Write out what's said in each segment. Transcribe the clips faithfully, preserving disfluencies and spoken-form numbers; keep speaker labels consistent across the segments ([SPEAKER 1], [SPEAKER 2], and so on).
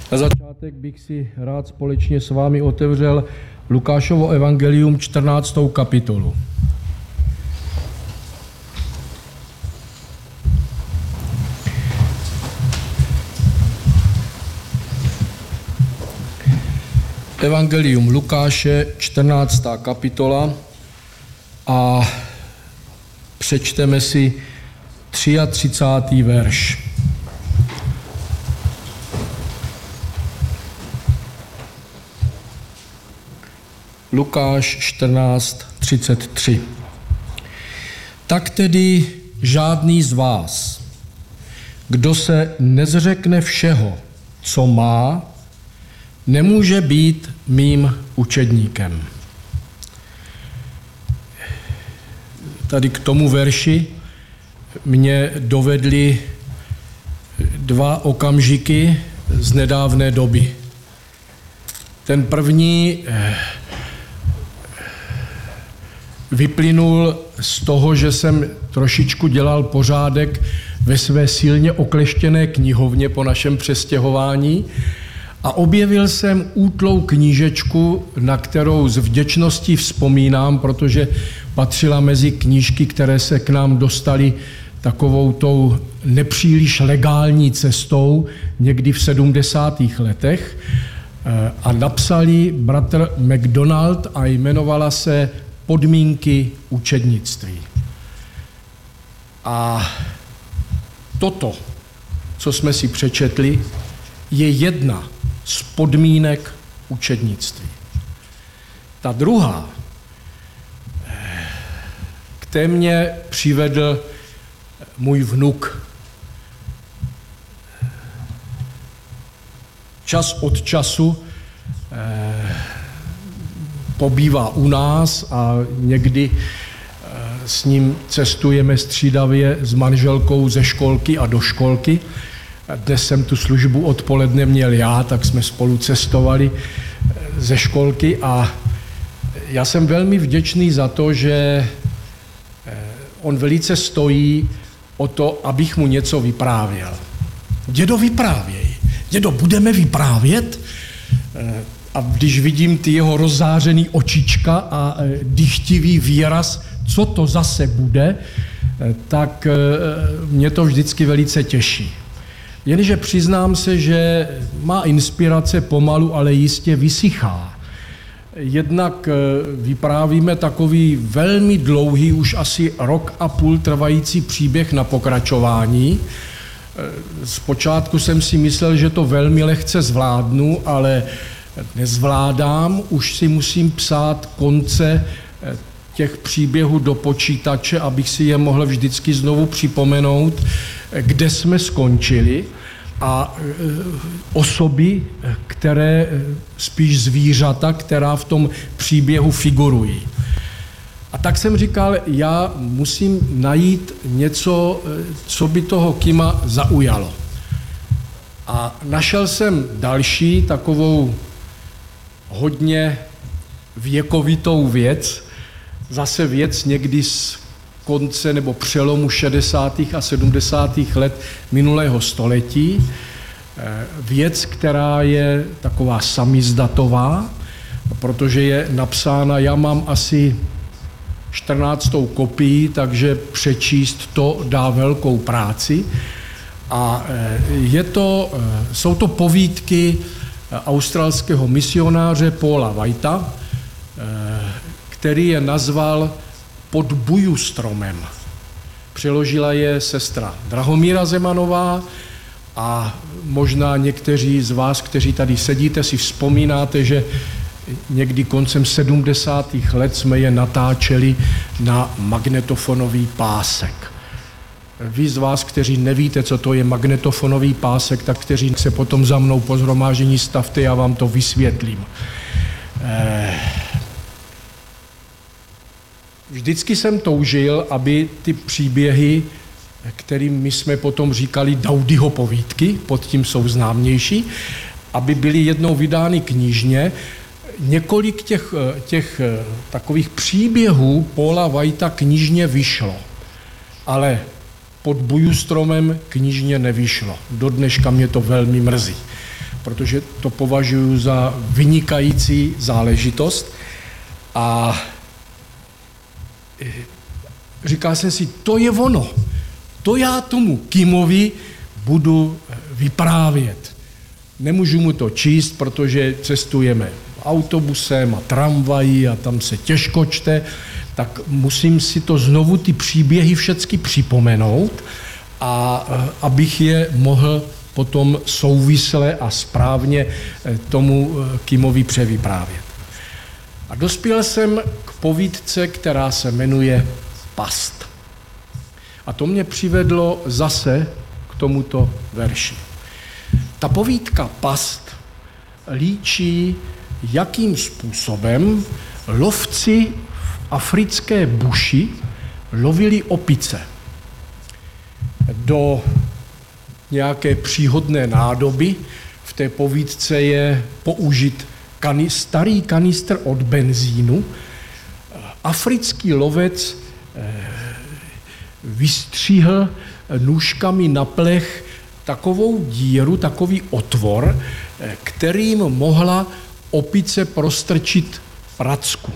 [SPEAKER 1] Na začátek bych si rád společně s vámi otevřel Lukášovo evangelium čtrnáctou kapitolu. Evangelium Lukáše, čtrnáctá kapitola, a přečteme si třiatřicátý verš. Lukáš čtrnáct třicet tři. Tak tedy žádný z vás, kdo se nezřekne všeho, co má, nemůže být mým učedníkem. Tady k tomu verši mě dovedly dva okamžiky z nedávné doby. Ten první vyplynul z toho, že jsem trošičku dělal pořádek ve své silně okleštěné knihovně po našem přestěhování a objevil jsem útlou knížečku, na kterou s vděčností vzpomínám, protože patřila mezi knížky, které se k nám dostaly takovou tou nepříliš legální cestou někdy v sedmdesátých letech, a napsali bratr McDonald a jmenovala se Podmínky učednictví. A toto, co jsme si přečetli, je jedna z podmínek učednictví. Ta druhá, k té mě přivedl můj vnuk. Čas od času eh, pobývá u nás a někdy eh, s ním cestujeme střídavě s manželkou ze školky a do školky. Dnes jsem tu službu odpoledne měl já, tak jsme spolu cestovali ze školky a já jsem velmi vděčný za to, že on velice stojí o to, abych mu něco vyprávěl. Dědo, vyprávěj. Dědo, budeme vyprávět? A když vidím ty jeho rozzářený očička a dychtivý výraz, co to zase bude, tak mě to vždycky velice těší. Jenže přiznám se, že má inspirace pomalu, ale jistě vysychá. Jednak vyprávíme takový velmi dlouhý, už asi rok a půl trvající příběh na pokračování. Zpočátku jsem si myslel, že to velmi lehce zvládnu, ale nezvládám. Už si musím psát konce těch příběhů do počítače, abych si je mohl vždycky znovu připomenout, kde jsme skončili, a osoby, které, spíš zvířata, která v tom příběhu figurují. A tak jsem říkal, já musím najít něco, co by toho Kima zaujalo. A našel jsem další takovou hodně věkovitou věc, zase věc někdy z konce nebo přelomu šedesátých a sedmdesátých let minulého století. Věc, která je taková samizdatová, protože je napsána, já mám asi čtrnáctou kopii, takže přečíst to dá velkou práci. A je to, jsou to povídky australského misionáře Paula Whitea, který je nazval Pod bujustromem. Přeložila je sestra Drahomíra Zemanová a možná někteří z vás, kteří tady sedíte, si vzpomínáte, že někdy koncem sedmdesátých let jsme je natáčeli na magnetofonový pásek. Vy z vás, kteří nevíte, co to je magnetofonový pásek, tak kteří se potom za mnou po shromáždění stavte, já vám to vysvětlím. Eh... Vždycky jsem toužil, aby ty příběhy, kterým my jsme potom říkali Daudyho povídky, pod tím jsou známější, aby byly jednou vydány knižně. Několik těch, těch takových příběhů Paula Whitea knižně vyšlo, ale pod bujustromem knižně nevyšlo. Do dneška mě to velmi mrzí, protože to považuji za vynikající záležitost a říkal jsem si, to je ono, to já tomu Kimovi budu vyprávět. Nemůžu mu to číst, protože cestujeme autobusem a tramvají a tam se těžko čte, tak musím si to znovu ty příběhy všechny připomenout a abych je mohl potom souvisle a správně tomu Kimovi převyprávět. A dospěl jsem k povídce, která se jmenuje Past. A to mě přivedlo zase k tomuto verši. Ta povídka Past líčí, jakým způsobem lovci v africké buši lovili opice do nějaké příhodné nádoby. V té povídce je použit kani- starý kanistr od benzínu. Africký lovec vystříhl nůžkami na plech takovou díru, takový otvor, kterým mohla opice prostrčit pracku.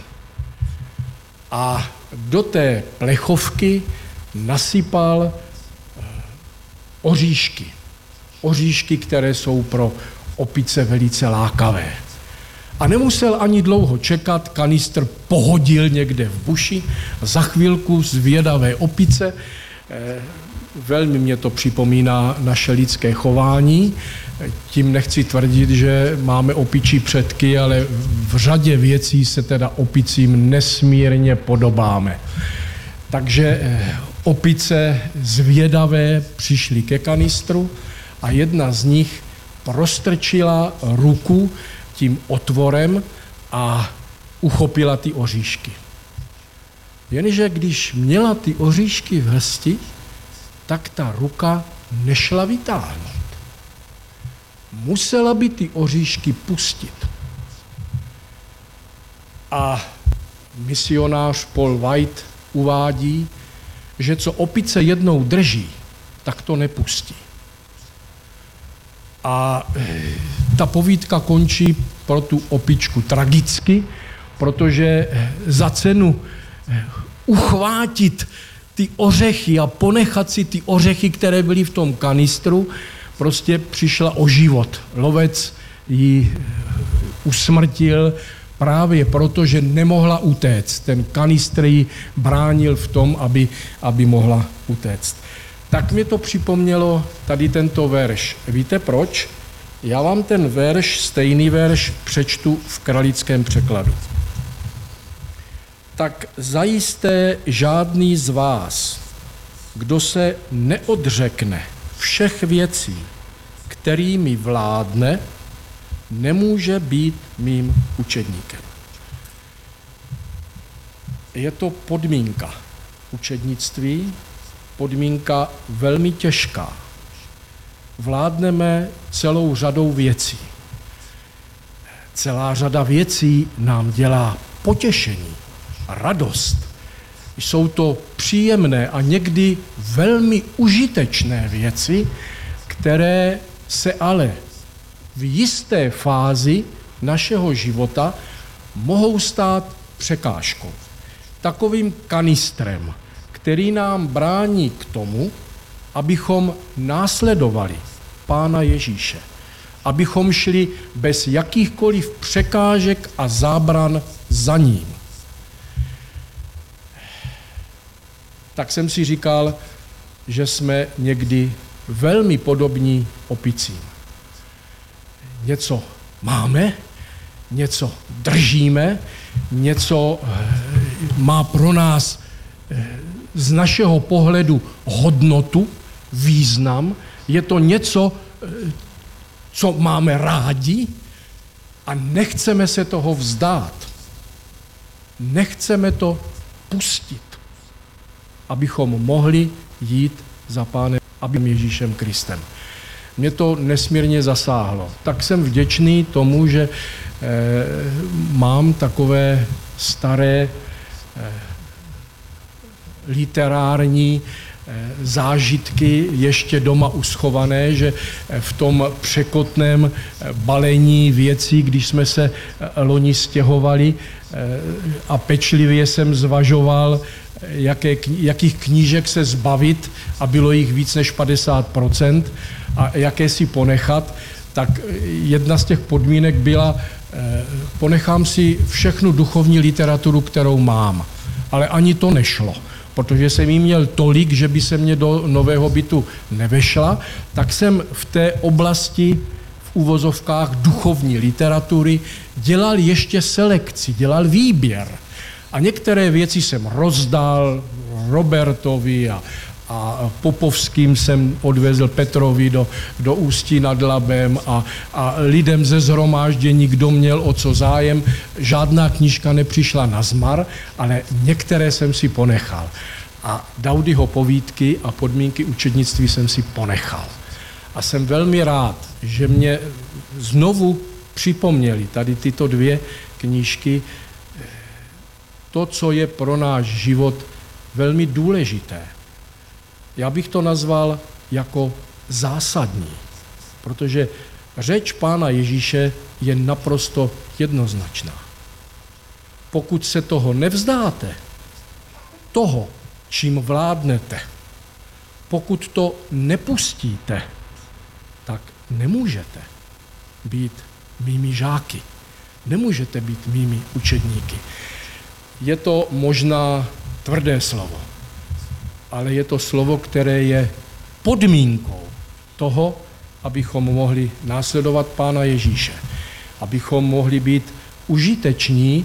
[SPEAKER 1] A do té plechovky nasypal oříšky. Oříšky, které jsou pro opice velice lákavé. A nemusel ani dlouho čekat, kanistr pohodil někde v buši, za chvilku zvědavé opice, velmi mě to připomíná naše lidské chování, tím nechci tvrdit, že máme opičí předky, ale v řadě věcí se teda opicím nesmírně podobáme. Takže opice zvědavé přišly ke kanistru a jedna z nich prostrčila ruku tím otvorem a uchopila ty oříšky. Jenže když měla ty oříšky v hrsti, tak ta ruka nešla vytáhnout. Musela by ty oříšky pustit. A misionář Paul White uvádí, že co opice jednou drží, tak to nepustí. A ta povídka končí pro tu opičku tragicky, protože za cenu uchvátit ty ořechy a ponechat si ty ořechy, které byly v tom kanistru, prostě přišla o život. Lovec ji usmrtil právě proto, že nemohla utéct. Ten kanistr ji bránil v tom, aby, aby mohla utéct. Tak mi to připomnělo tady tento verš. Víte proč? Já vám ten verš, stejný verš, přečtu v kralickém překladu. Tak zajisté žádný z vás, kdo se neodřekne všech věcí, kterými vládne, nemůže být mým učedníkem. Je to podmínka učednictví, podmínka velmi těžká. Vládneme celou řadou věcí. Celá řada věcí nám dělá potěšení, radost. Jsou to příjemné a někdy velmi užitečné věci, které se ale v jisté fázi našeho života mohou stát překážkou. Takovým kanistrem, který nám brání k tomu, abychom následovali Pána Ježíše, abychom šli bez jakýchkoliv překážek a zábran za ním. Tak jsem si říkal, že jsme někdy velmi podobní opicím. Něco máme, něco držíme, něco má pro nás z našeho pohledu hodnotu, význam, je to něco, co máme rádi a nechceme se toho vzdát. Nechceme to pustit, abychom mohli jít za Pánem, abym Ježíšem Kristem. Mě to nesmírně zasáhlo. Tak jsem vděčný tomu, že eh, mám takové staré eh, literární zážitky ještě doma uschované, že v tom překotném balení věcí, když jsme se loni stěhovali a pečlivě jsem zvažoval, jaké, jakých knížek se zbavit, a bylo jich víc než padesát procent, a jaké si ponechat, tak jedna z těch podmínek byla, ponechám si všechnu duchovní literaturu, kterou mám. Ale ani to nešlo, protože jsem jí měl tolik, že by se mě do nového bytu nevešla, tak jsem v té oblasti v uvozovkách duchovní literatury dělal ještě selekci, dělal výběr. A některé věci jsem rozdal Robertovi a, a Popovským jsem odvezl Petrovi do, do Ústí nad Labem a, a lidem ze shromáždění, kdo měl o co zájem. Žádná knížka nepřišla na zmar, ale některé jsem si ponechal. A Daudyho povídky a podmínky učednictví jsem si ponechal. A jsem velmi rád, že mě znovu připomněli tady tyto dvě knížky, to, co je pro náš život velmi důležité. Já bych to nazval jako zásadní, protože řeč Pána Ježíše je naprosto jednoznačná. Pokud se toho nevzdáte, toho, čím vládnete, pokud to nepustíte, tak nemůžete být mými žáky, nemůžete být mými učedníky. Je to možná tvrdé slovo, ale je to slovo, které je podmínkou toho, abychom mohli následovat Pána Ježíše, abychom mohli být užiteční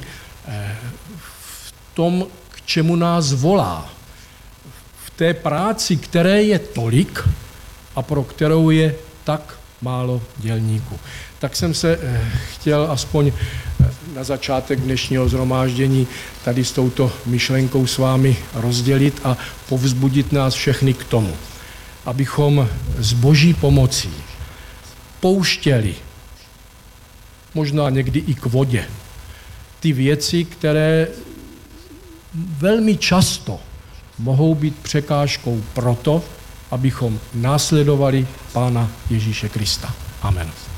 [SPEAKER 1] v tom, k čemu nás volá, v té práci, které je tolik a pro kterou je tak málo dělníků. Tak jsem se chtěl aspoň na začátek dnešního shromáždění tady s touto myšlenkou s vámi rozdělit a povzbudit nás všechny k tomu, abychom s Boží pomocí pouštěli, možná někdy i k vodě, ty věci, které velmi často mohou být překážkou proto, abychom následovali Pána Ježíše Krista. Amen.